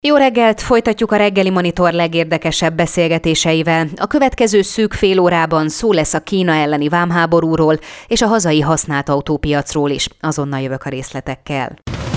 Jó reggelt! Folytatjuk a Reggeli Monitor legérdekesebb beszélgetéseivel. A következő szűk fél órában szó lesz a Kína elleni vámháborúról és a hazai használt autópiacról is. Azonnal jövök a részletekkel.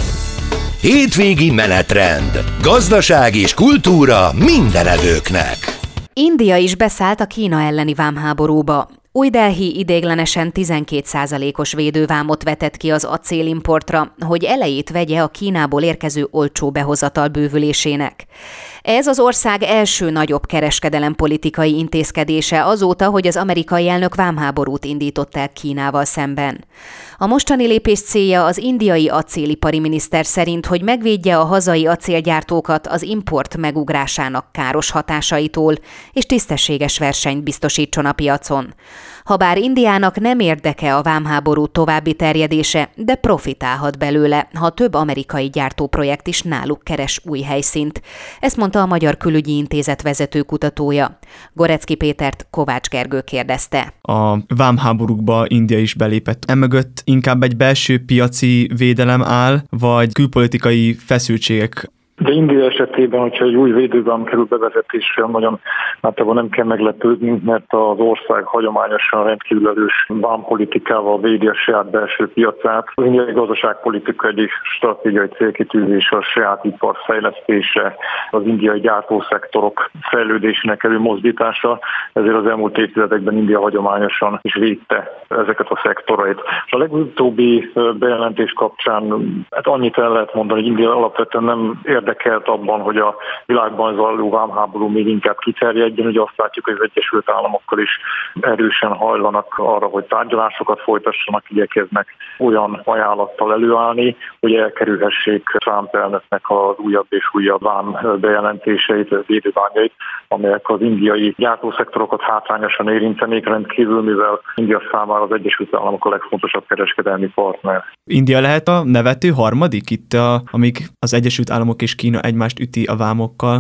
Hétvégi menetrend. Gazdaság és kultúra mindenevőknek. India is beszállt a Kína elleni vámháborúba. Új-Delhi ideiglenesen 12%-os védővámot vetett ki az acélimportra, hogy elejét vegye a Kínából érkező olcsó behozatal bővülésének. Ez az ország első nagyobb kereskedelempolitikai intézkedése azóta, hogy az amerikai elnök vámháborút indított el Kínával szemben. A mostani lépés célja az indiai acélipari miniszter szerint, hogy megvédje a hazai acélgyártókat az import megugrásának káros hatásaitól, és tisztességes versenyt biztosítson a piacon. Habár Indiának nem érdeke a vámháború további terjedése, de profitálhat belőle, ha több amerikai gyártóprojekt is náluk keres új helyszínt. Ezt mondta a Magyar Külügyi Intézet vezető kutatója. Gorecki Pétert Kovács Gergő kérdezte. A vámháborúkba India is belépett. Emögött inkább egy belső piaci védelem áll, vagy külpolitikai feszültségek? De India esetében, hogyha egy új védővám kerül bevezetésre, nagyon általában nem kell meglepődni, mert az ország hagyományosan rendkívül erős vámpolitikával védi a saját belső piacát. Az indiai gazdaságpolitika egyik stratégiai célkitűzés a saját ipar fejlesztése, az indiai gyártószektorok fejlődésének előmozdítása, ezért az elmúlt évtizedekben India hagyományosan is védte ezeket a szektorait. És a legutóbbi bejelentés kapcsán annyit el lehet mondani, hogy India alapvetően nem érdekelt abban, hogy a világban zajló vámháború még inkább kiterjedjen. Ugye azt látjuk, hogy az Egyesült Államokkal is erősen hajlanak arra, hogy tárgyalásokat folytassanak, igyekeznek olyan ajánlattal előállni, hogy elkerülhessék Trump elnöknek az újabb és újabb vám bejelentéseit, védővámjait, amelyek az indiai gyártószektorokat hátrányosan érintenék rendkívül, mivel India számára az Egyesült Államok a legfontosabb kereskedelmi partner. India lehet a nevető harmadik itt, amíg az Egyesült Államok és Kína egymást üti a vámokkal?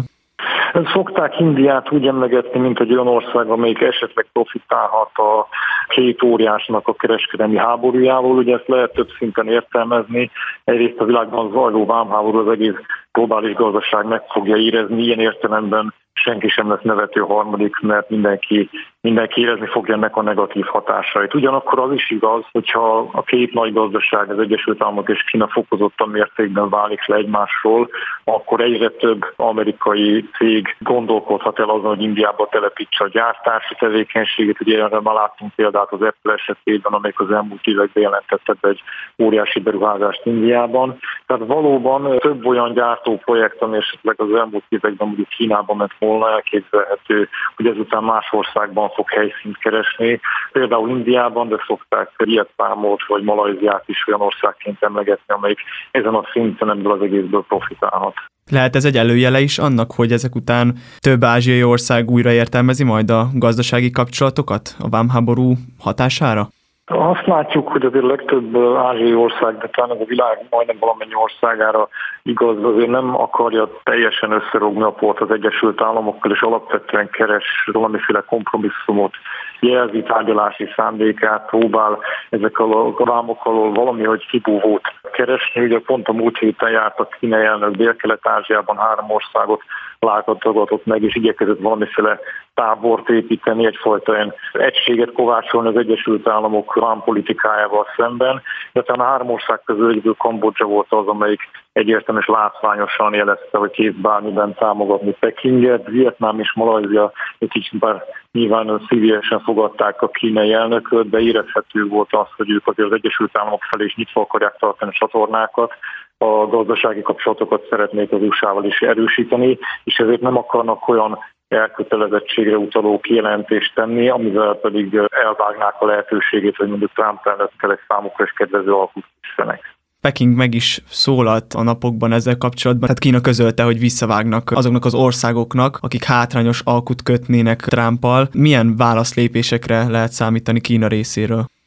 Szokták Indiát úgy emlegetni, mint egy olyan ország, amelyik esetleg profitálhat a két óriásnak a kereskedelmi háborújából. Ugye ezt lehet több szinten értelmezni. Egyrészt a világban zajló vámháború az egész globális gazdaság meg fogja érezni. Ilyen értelemben senki sem lesz nevető harmadik, mert mindenki érezni fogja ennek a negatív hatásait. Ugyanakkor az is igaz, hogyha a két nagy gazdaság, az Egyesült Államok és Kína fokozottan mértékben válik le egymásról, akkor egyre több amerikai cég gondolkodhat el azon, hogy Indiába telepítse a gyártási tevékenységét. Ugye erre már láttunk példát az Apple esetében, amelyik az elmúlt években jelentette egy óriási beruházást Indiában. Tehát valóban több olyan gyártóprojekt, ami esetleg az elmúlt években mondjuk Kínában ment volna, elképzelhető, hogy ezután más országban fog helyszínt keresni. Például Indiában, de szokták Vietnámot vagy Malajziát is olyan országként emlegetni, amelyik ezen a szinten ebből az egészből profitálhat. Lehet ez egy előjele is annak, hogy ezek után több ázsiai ország újra értelmezi majd a gazdasági kapcsolatokat a vámháború hatására? Azt látjuk, hogy azért a legtöbb ázsiai ország, de talán a világ majdnem valamennyi országára igaz, azért nem akarja teljesen összerogni a port az Egyesült Államokkal, és alapvetően keres valamiféle kompromisszumot, jelzi tárgyalási szándékát, próbál ezek a vámok alól valahogy kibúvót keresni. Ugye pont a múlt héten járt a kínai elnök Dél-Kelet-Ázsiában 3 országot látogatott meg, és igyekezett valamiféle tábort építeni, egyfajta olyan egységet kovácsolni az Egyesült Államok vámpolitikájával szemben. De talán a 3 ország közül egyből Kambodzsa volt az, amelyik egyértelműen és látványosan jelezte, hogy kész bármiben támogatni Pekinget. Vietnám és Malajzia egy kicsit bár nyilván szívesen fogadták a kínai elnököt, de érezhető volt az, hogy ők azért az Egyesült Államok felé is nyitva akarják tartani a csatornákat. A gazdasági kapcsolatokat szeretnék az USA-val is erősíteni, és ezért nem akarnak olyan elkötelezettségre utaló kijelentést tenni, amivel pedig elvágnák a lehetőségét, hogy mondjuk Trump elnökkel egy számukra is kedvező alkut készítenek. Peking meg is szólalt a napokban ezzel kapcsolatban. Tehát Kína közölte, hogy visszavágnak azoknak az országoknak, akik hátrányos alkut kötnének Trumpal. Milyen válaszlépésekre lehet számítani Kína részéről?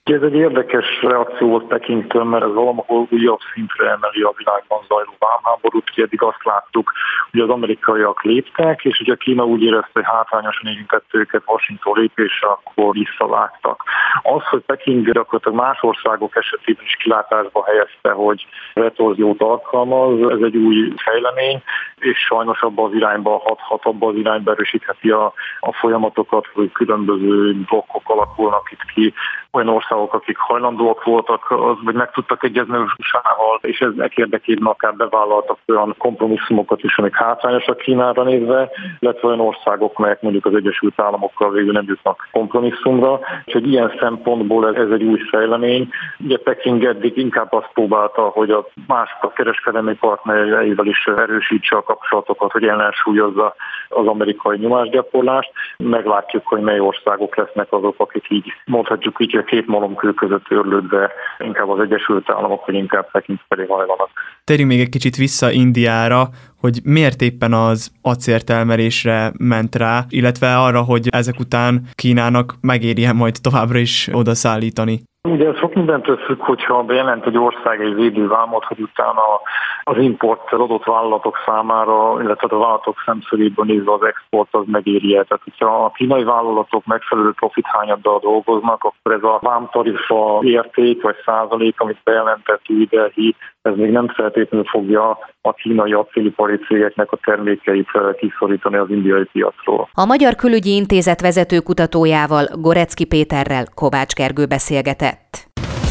Ez egy érdekes reakció volt Pekingtől, mert ez valamahol újabb szintre emeli a világban zajló vámháborút. Eddig azt láttuk, hogy az amerikaiak léptek, és hogyha Kína úgy érezte, hogy hátrányosan érintett őket Washington lépésre, akkor visszavágtak. Az, hogy Peking gyakorlatilag más országok esetében is kilátásba helyezte, hogy retorziót alkalmaz, ez egy új fejlemény, és sajnos abba az irányba hathat, abba az irányba erősítheti a folyamatokat, hogy különböző blokkok alakulnak itt ki, olyan országok, akik hajlandóak voltak, az vagy meg tudtak egyezni az USA-val, és ezek érdekében akár bevállaltak olyan kompromisszumokat is, amik hátrányosak Kínára nézve, illetve olyan országok, melyek mondjuk az Egyesült Államokkal végül nem jutnak kompromisszumra. Úgyhogy ilyen szempontból ez egy új fejlemény. Ugye Peking eddig inkább azt próbálta, hogy a más kereskedelmi partnereivel is erősítse a kapcsolatokat, hogy ellensúlyozza az amerikai nyomásgyakorlást. Meglátjuk, hogy mely országok lesznek azok, akik így mondhatjuk így, hogy két malomkő között őrlődve inkább az Egyesült Államok, vagy inkább Peking felé hajlanak. Térjünk még egy kicsit vissza Indiára, hogy miért éppen az acéltermelésre ment rá, illetve arra, hogy ezek után Kínának megérje majd továbbra is oda szállítani. Ugye ez sok mindentől függ, hogyha bejelent egy ország egy védővámot, hogy utána az import az adott vállalatok számára, illetve a vállalatok szemszögéből nézve az export az megéri-e. Tehát, hogyha a kínai vállalatok megfelelő profithányaddal dolgoznak, akkor ez a vámtarifa érték vagy százalék, amit bejelentett Új Delhi, ez még nem feltétlenül fogja a kínai acélipari cégeknek a termékeit kiszorítani az indiai piacról. A Magyar Külügyi Intézet vezető kutatójával, Gorecki Péterrel Kovács Gergő beszélgetett.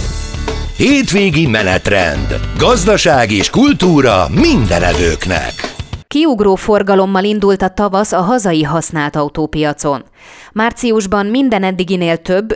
Hétvégi menetrend. Gazdaság és kultúra mindenevőknek. Kiugró forgalommal indult a tavasz a hazai használt autópiacon. Márciusban minden eddiginél több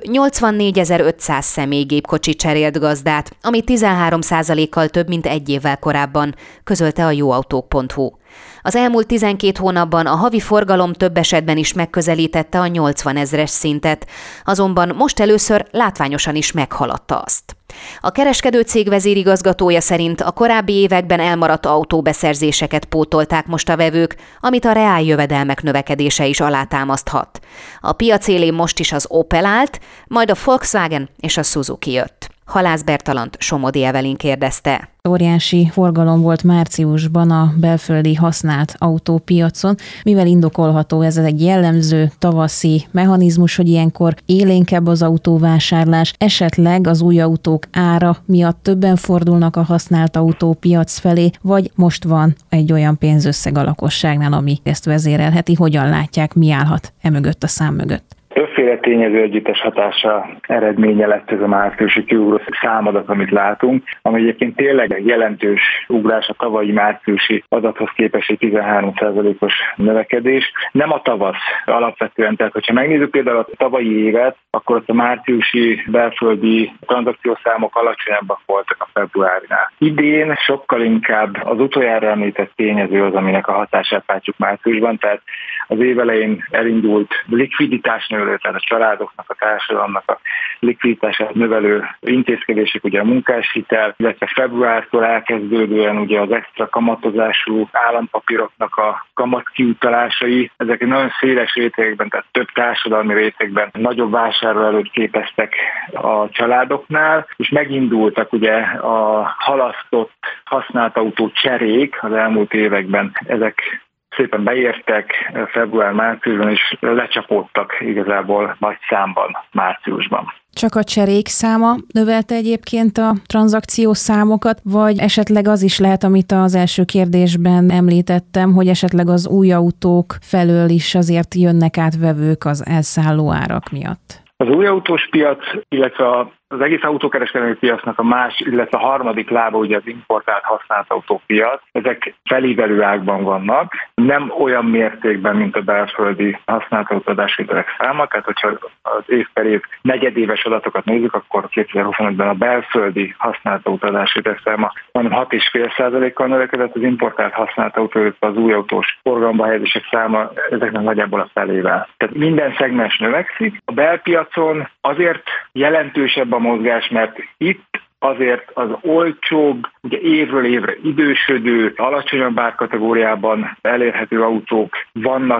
84.500 személygépkocsi cserélt gazdát, ami 13%-kal több, mint egy évvel korábban, közölte a jóautók.hu. Az elmúlt 12 hónapban a havi forgalom több esetben is megközelítette a 80 000-es szintet, azonban most először látványosan is meghaladta azt. A kereskedő cég vezérigazgatója szerint a korábbi években elmaradt autóbeszerzéseket pótolták most a vevők, amit a reáljövedelmek növekedése is alátámaszthat. A piac élén most is az Opel állt, majd a Volkswagen és a Suzuki jött. Halász Bertalant Somodi Evelin kérdezte. Óriási forgalom volt márciusban a belföldi használt autópiacon. Mivel indokolható ez egy jellemző tavaszi mechanizmus, hogy ilyenkor élénkebb az autóvásárlás, esetleg az új autók ára miatt többen fordulnak a használt autópiac felé, vagy most van egy olyan pénzösszeg a lakosságnál, ami ezt vezérelheti, hogyan látják, mi állhat emögött a szám mögött? Többféle tényező együttes hatása eredménye lett ez a márciusi kiugró számadat, amit látunk, ami egyébként tényleg jelentős ugrás a tavalyi márciusi adathoz képest, 13%-os növekedés. Nem a tavasz alapvetően, tehát hogyha megnézzük például a tavalyi évet, akkor ott a márciusi belföldi tranzakciószámok alacsonyabbak voltak a februárinál. Idén sokkal inkább az utoljára említett tényező az, aminek a hatását látjuk márciusban, tehát az év elején elindult likviditás növelő, tehát a családoknak, a társadalomnak a likviditását növelő intézkedések, ugye a munkáshitel, illetve februártól elkezdődően ugye az extra kamatozású állampapíroknak a kamat kiutalásai, ezek nagyon széles rétegekben, tehát több társadalmi rétegben nagyobb vásárlóerőt képeztek a családoknál, és megindultak ugye a halasztott használt autó cserék az elmúlt években, ezek szépen beértek február-márciusban, és lecsapódtak igazából nagy számban márciusban. Csak a cserék száma növelte egyébként a tranzakciós számokat, vagy esetleg az is lehet, amit az első kérdésben említettem, hogy esetleg az új autók felől is azért jönnek át vevők az elszálló árak miatt? Az új autós piac, illetve az egész autókereskedelmi piacnak a más, illetve a harmadik lába ugye az importált használt autópiac, ezek felívelő ágban vannak, nem olyan mértékben, mint a belföldi használt autóadásvételek száma, tehát hogyha az év per év negyedéves adatokat nézzük, akkor 2025-ben a belföldi használt autóadásvételek száma majdnem 6,5%-kal növekedett, az importált használt autó, az új autós forgalomba helyezések száma ezeknek nagyjából a felével. Tehát minden szegmens növekszik. A belpiacon azért jelentősebb a mozgás, mert itt azért az olcsóbb, ugye évről évre idősödő, alacsonyabb árkategóriában elérhető autók vannak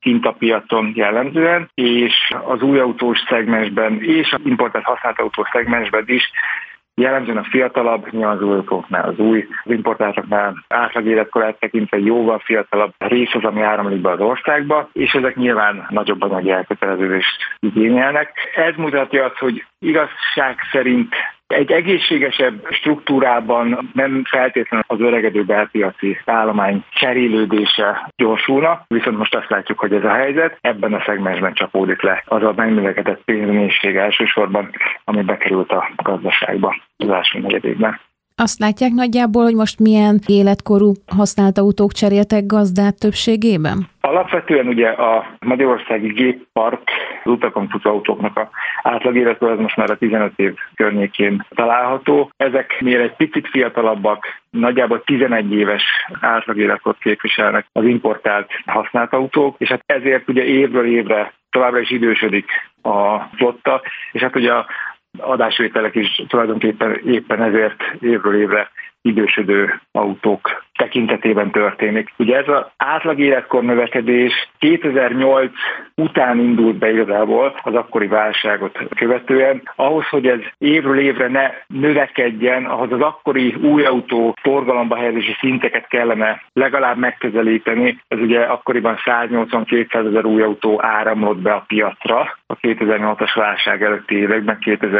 kint a piacon jellemzően, és az új autós szegmensben és az importált használt autós szegmensben is jellemzően a fiatalabb, nyilván az új autóknál, az importáltaknál átlag életkorát tekintve jóval fiatalabb rész az, ami áramlik be az országba, és ezek nyilván nagyobb anyagi elköteleződést igényelnek. Ez mutatja azt, hogy igazság szerint egy egészségesebb struktúrában nem feltétlenül az öregedő belpiaci állomány cserélődése gyorsulna, viszont most azt látjuk, hogy ez a helyzet ebben a szegmensben csapódik le az a megnövekedett pénzmennyiség elsősorban, ami bekerült a gazdaságba az első negyedévben. Azt látják nagyjából, hogy most milyen életkorú használt autók cseréltek gazdát többségében? Alapvetően ugye a magyarországi géppark, az utakon futó autóknak a átlag életkor az most már a 15 év környékén található. Ezek miért egy picit fiatalabbak, nagyjából 11 éves átlag életkort képviselnek az importált használt autók, és hát ezért ugye évről évre továbbra is idősödik a flotta, és hát ugye a adásvételek is tulajdonképpen éppen ezért évről évre idősödő autók tekintetében történik. Ugye ez az átlag életkor növekedés 2008 után indult be igazából az akkori válságot követően. Ahhoz, hogy ez évről évre ne növekedjen, ahhoz az akkori új autó forgalomba helyezési szinteket kellene legalább megközelíteni. Ez ugye akkoriban 180-200 ezer új autó áramlott be a piacra a 2008-as válság előtti években,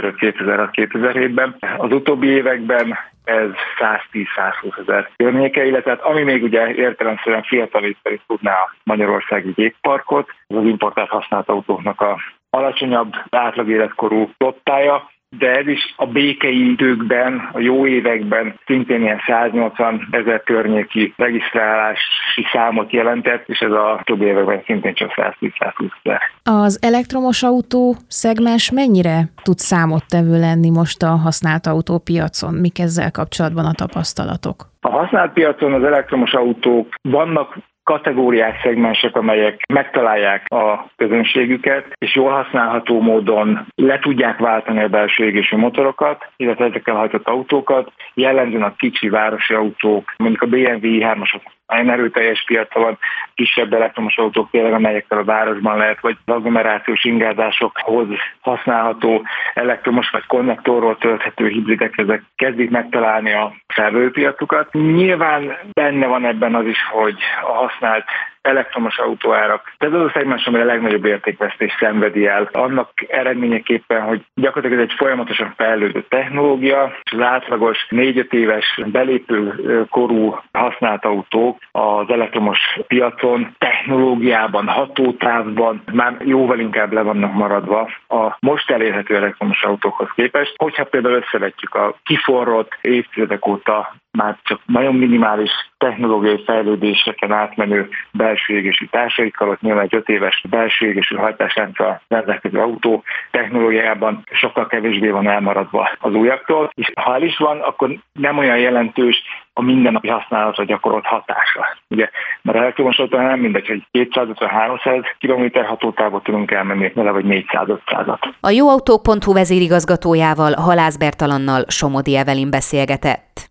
2005-2006-2007-ben. Az utóbbi években ez 110-120 ezer környéke, illetve ami még ugye értelemszerűen fiatalítani tudná a magyarországi gépparkot, az importált használt autóknak a alacsonyabb átlag életkorú flottája, de ez is a békei időkben, a jó években szintén ilyen 180 ezer környéki regisztrálási számot jelentett, és ez a többi években szintén csak 110-120 ezer. Az elektromos autó szegmens mennyire tud számottevő lenni most a használt autópiacon? Mik ezzel kapcsolatban a tapasztalatok? A használt piacon az elektromos autók vannak kategóriák, szegmensek, amelyek megtalálják a közönségüket, és jól használható módon le tudják váltani a belső égésű motorokat, illetve ezekkel hajtott autókat. Jellemzően a kicsi városi autók, mondjuk a BMW i3-asok nagyon erőteljes piaca van, kisebb elektromos autók tényleg, amelyekkel a városban lehet, vagy az agglomerációs ingázásokhoz használható elektromos vagy konnektorról tölthető hibridek, ezek kezdik megtalálni a felvevőpiacukat. Nyilván benne van ebben az is, hogy a használt elektromos autóárak. Ez az a szegmens, amely a legnagyobb értékvesztést szenvedi el. Annak eredményeképpen, hogy gyakorlatilag ez egy folyamatosan fejlődő technológia, és az átlagos 4-5 éves belépő korú használt autók az elektromos piacon, technológiában, hatótávban már jóval inkább le vannak maradva a most elérhető elektromos autókhoz képest. Hogyha például összevetjük a kiforrott évtizedek óta már csak nagyon minimális technológiai fejlődéseken átmenő belső égésű társaikkal, ott nyilván egy 5 éves belső égésű hajtáslánccal rendelkező autó technológiában sokkal kevésbé van elmaradva az újaktól, és ha el is van, akkor nem olyan jelentős a mindennapi használatra gyakorolt hatása. Ugye, mert elektromos autónál nem mindegy, hogy 250-300 km hatótávot tudunk elmenni vele, vagy 400-500-at. A jóautók.hu vezérigazgatójával, Halász Bertalannal Somodi Evelyn beszélgetett.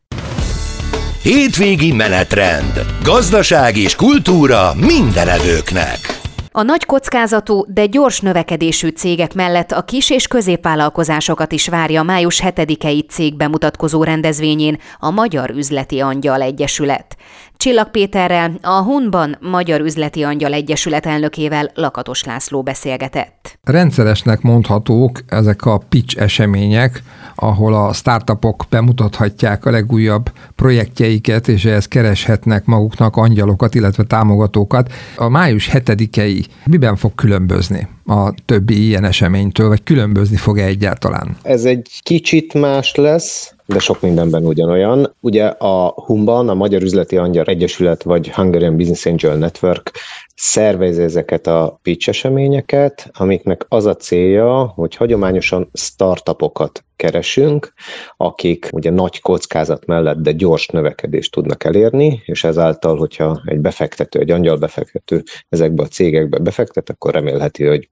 Hétvégi menetrend. Gazdaság és kultúra mindenevőknek. A nagy kockázatú, de gyors növekedésű cégek mellett a kis- és középvállalkozásokat is várja május 7-i cégbemutatkozó rendezvényén a Magyar Üzleti Angyal Egyesület. Csillag Péterrel, a Hunban Magyar Üzleti Angyal Egyesület elnökével Lakatos László beszélgetett. Rendszeresnek mondhatók ezek a pitch események, ahol a startupok bemutathatják a legújabb projektjeiket, és ehhez kereshetnek maguknak angyalokat, illetve támogatókat. A május 7-i miben fog különbözni a többi ilyen eseménytől, vagy különbözni fog-e egyáltalán? Ez egy kicsit más lesz, de sok mindenben ugyanolyan. Ugye a HUM-ban, a Magyar Üzleti Angyal Egyesület, vagy Hungarian Business Angel Network szervezi ezeket a pitch eseményeket, amiknek az a célja, hogy hagyományosan startupokat keresünk, akik ugye nagy kockázat mellett, de gyors növekedést tudnak elérni, és ezáltal, hogyha egy befektető, egy angyalbefektető ezekbe a cégekbe befektet, akkor remélheti, hogy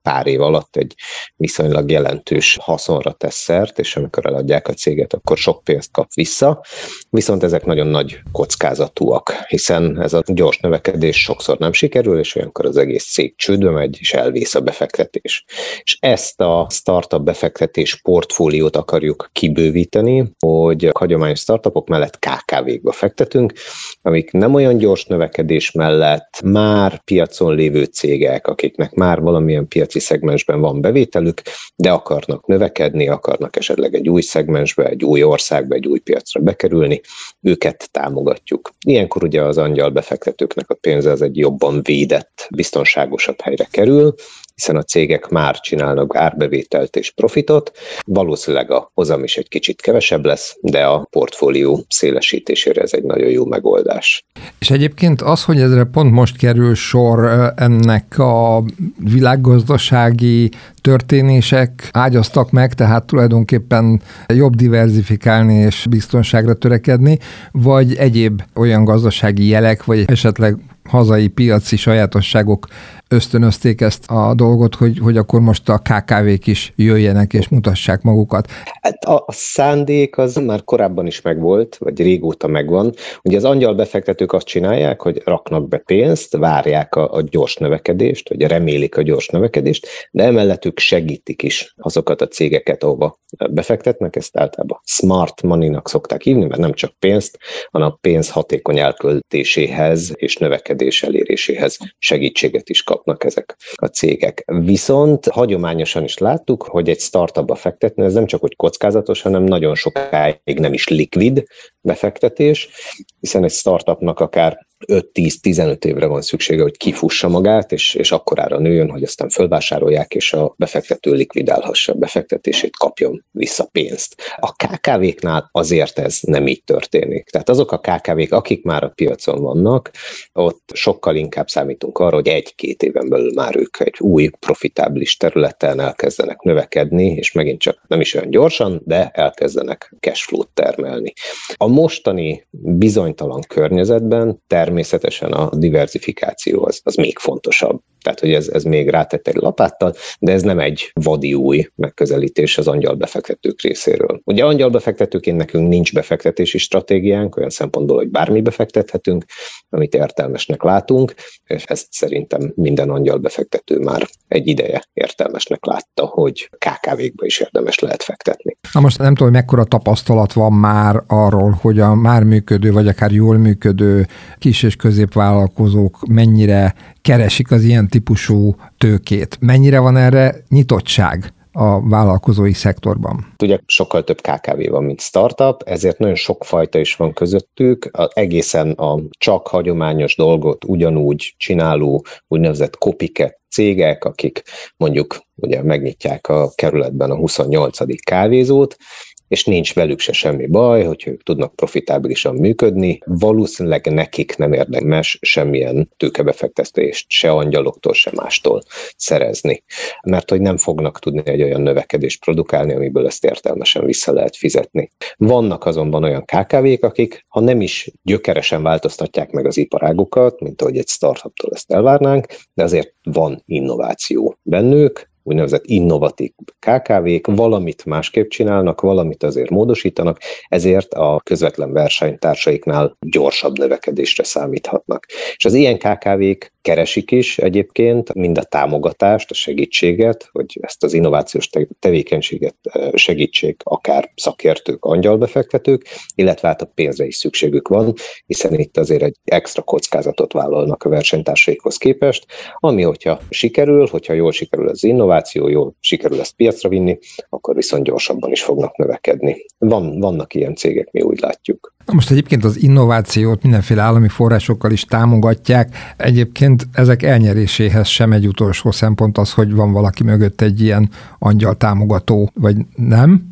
pár év alatt egy viszonylag jelentős haszonra tesz szert, és amikor eladják a céget, akkor sok pénzt kap vissza, viszont ezek nagyon nagy kockázatúak, hiszen ez a gyors növekedés sokszor nem sikerül, és olyankor az egész cég csődbe megy, és elvész a befektetés. És ezt a startup befektetés portfóliót akarjuk kibővíteni, hogy a hagyományos startupok mellett KKV-kba fektetünk, amik nem olyan gyors növekedés mellett már piacon lévő cégek, akiknek már valamilyen piaci szegmensben van bevételük, de akarnak növekedni, akarnak esetleg egy új szegmensbe, egy új országba, egy új piacra bekerülni, őket támogatjuk. Ilyenkor ugye az angyal befektetőknek a pénze az egy jobban védett, biztonságosabb helyre kerül, hiszen a cégek már csinálnak árbevételt és profitot, valószínűleg a hozam is egy kicsit kevesebb lesz, de a portfólió szélesítésére ez egy nagyon jó megoldás. És egyébként az, hogy ezre pont most kerül sor, ennek a világgazdasági történések ágyaztak meg, tehát tulajdonképpen jobb diverzifikálni és biztonságra törekedni, vagy egyéb olyan gazdasági jelek, vagy esetleg hazai piaci sajátosságok ösztönözték ezt a dolgot, hogy akkor most a KKV-k is jöjjenek és mutassák magukat? Hát a szándék az már korábban is megvolt, vagy régóta megvan. Ugye az angyalbefektetők azt csinálják, hogy raknak be pénzt, várják a gyors növekedést, vagy remélik a gyors növekedést, de emellett ők segítik is azokat a cégeket, ahova befektetnek, ezt általában smart money-nak szokták hívni, mert nem csak pénzt, hanem pénz hatékony elköltéséhez és növekedés eléréséhez segítséget is kapnak ezek a cégek. Viszont hagyományosan is láttuk, hogy egy startupba fektetni, ez nem csak hogy kockázatos, hanem nagyon sokáig nem is likvid befektetés, hiszen egy startupnak akár 5-10-15 évre van szüksége, hogy kifussa magát, és akkorára nőjön, hogy aztán fölvásárolják, és a befektető likvidálhassa a befektetését, kapjon vissza pénzt. A KKV-knál azért ez nem így történik. Tehát azok a KKV-k, akik már a piacon vannak, ott sokkal inkább számítunk arra, hogy 1-2 éven belül már ők egy új profitábilis területen elkezdenek növekedni, és megint csak nem is olyan gyorsan, de elkezdenek cashflow-t termelni. A mostani bizonytalan környezetben természetesen a diversifikáció az még fontosabb. Tehát, hogy ez még rátett egy lapáttal, de ez nem egy vadi új megközelítés az angyalbefektetők részéről. Ugye angyalbefektetőként nekünk nincs befektetési stratégiánk, olyan szempontból, hogy bármi befektethetünk, amit értelmesnek látunk, és ezt szerintem minden angyalbefektető már egy ideje értelmesnek látta, hogy KKV-kba is érdemes lehet fektetni. Na most nem tudom, hogy mekkora tapasztalat van már arról, hogy a már működő, vagy akár jól működő kis- és középvállalkozók mennyire keresik az ilyen típusú tőkét. Mennyire van erre nyitottság a vállalkozói szektorban? Ugye sokkal több KKV van, mint startup, ezért nagyon sok fajta is van közöttük. Egészen a csak hagyományos dolgot ugyanúgy csináló úgynevezett copycat cégek, akik mondjuk ugye megnyitják a kerületben a 28. kávézót, és nincs velük se semmi baj, hogyha ők tudnak profitábilisan működni, valószínűleg nekik nem érdemes semmilyen tőkebefektetést se angyaloktól, se mástól szerezni. Mert hogy nem fognak tudni egy olyan növekedést produkálni, amiből ezt értelmesen vissza lehet fizetni. Vannak azonban olyan KKV-k, akik, ha nem is gyökeresen változtatják meg az iparágukat, mint ahogy egy startuptól ezt elvárnánk, de azért van innováció bennük, úgynevezett innovatív KKV-k valamit másképp csinálnak, valamit azért módosítanak, ezért a közvetlen versenytársaiknál gyorsabb növekedésre számíthatnak. És az ilyen KKV-k keresik is egyébként mind a támogatást, a segítséget, hogy ezt az innovációs tevékenységet segítsék akár szakértők, angyalbefektetők, illetve hát a pénzre is szükségük van, hiszen itt azért egy extra kockázatot vállalnak a versenytársaikhoz képest, ami hogyha sikerül, hogyha jól sikerül az innováció, jól sikerül ezt piacra vinni, akkor viszont gyorsabban is fognak növekedni. Vannak ilyen cégek, mi úgy látjuk. Na most egyébként az innovációt mindenféle állami forrásokkal is támogatják. Egyébként ezek elnyeréséhez sem egy utolsó szempont az, hogy van valaki mögött egy ilyen angyal támogató, vagy nem?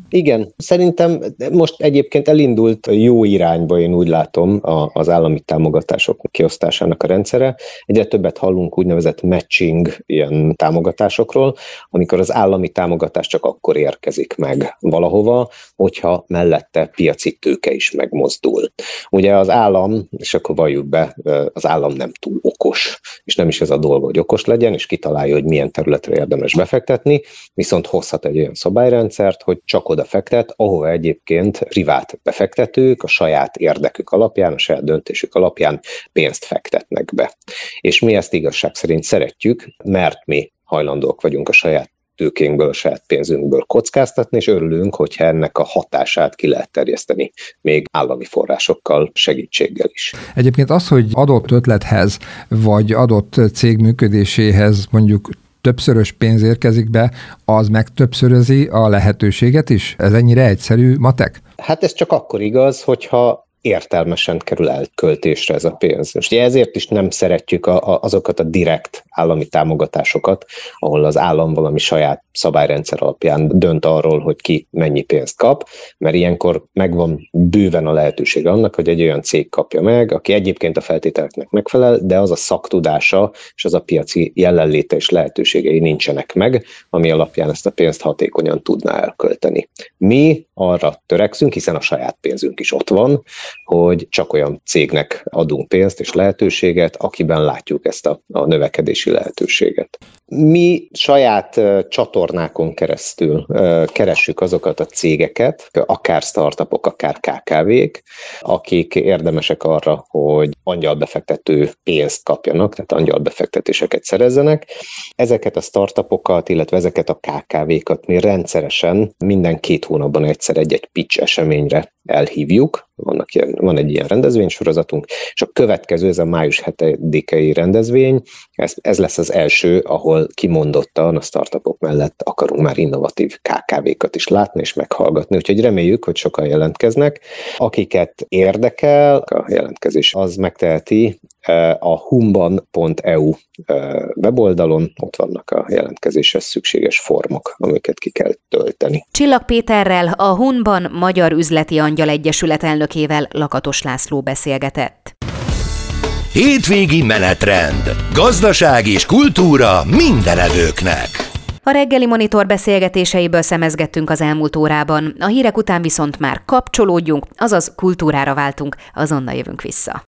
Igen, szerintem most egyébként elindult jó irányba, én úgy látom, az állami támogatások kiosztásának a rendszere. Egyre többet hallunk úgynevezett matching ilyen támogatásokról, amikor az állami támogatás csak akkor érkezik meg valahova, hogyha mellette piaci tőke is megmozdul. Ugye az állam, és akkor valljuk be, az állam nem túl okos, és nem is ez a dolga, hogy okos legyen, és kitalálja, hogy milyen területre érdemes befektetni, viszont hozhat egy olyan szabályrendszert, hogy csak oda fektet, ahova egyébként privát befektetők a saját érdekük alapján, a saját döntésük alapján pénzt fektetnek be. És mi ezt igazság szerint szeretjük, mert mi hajlandók vagyunk a saját tőkénkből, a saját pénzünkből kockáztatni, és örülünk, hogyha ennek a hatását ki lehet terjeszteni még állami forrásokkal, segítséggel is. Egyébként az, hogy adott ötlethez, vagy adott cég működéséhez mondjuk többszörös pénz érkezik be, az meg többszörözi a lehetőséget is? Ez ennyire egyszerű matek? Hát ez csak akkor igaz, hogyha értelmesen kerül elköltésre ez a pénz. Most ezért is nem szeretjük azokat a direkt állami támogatásokat, ahol az állam valami saját szabályrendszer alapján dönt arról, hogy ki mennyi pénzt kap, mert ilyenkor megvan bőven a lehetőség annak, hogy egy olyan cég kapja meg, aki egyébként a feltételeknek megfelel, de az a szaktudása és az a piaci jelenléte és lehetőségei nincsenek meg, ami alapján ezt a pénzt hatékonyan tudná elkölteni. Mi arra törekszünk, hiszen a saját pénzünk is ott van, hogy csak olyan cégnek adunk pénzt és lehetőséget, akiben látjuk ezt a növekedési lehetőséget. Mi saját csatornákon keresztül keressük azokat a cégeket, akár startupok, akár KKV-k, akik érdemesek arra, hogy angyalbefektető pénzt kapjanak, tehát angyalbefektetéseket szerezzenek. Ezeket a startupokat, illetve ezeket a KKV-kat mi rendszeresen minden 2 hónapban egyszer egy pitch eseményre elhívjuk. Van egy ilyen rendezvénysorozatunk, és a következő, ez a május 7-i rendezvény, ez lesz az első, ahol kimondottan a startupok mellett akarunk már innovatív KKV-kat is látni és meghallgatni, úgyhogy reméljük, hogy sokan jelentkeznek. Akiket érdekel, a jelentkezés az megteheti a humban.eu weboldalon, ott vannak a jelentkezéshez szükséges formok, amiket ki kell tölteni. Csillag Péterrel, a Hunban Magyar Üzleti Angyal Egyesület elnökével Lakatos László beszélgetett. Hétvégi menetrend. Gazdaság és kultúra mindenevőknek. A reggeli monitor beszélgetéseiből szemezgettünk az elmúlt órában, a hírek után viszont már kapcsolódjunk, azaz kultúrára váltunk, azonnal jövünk vissza.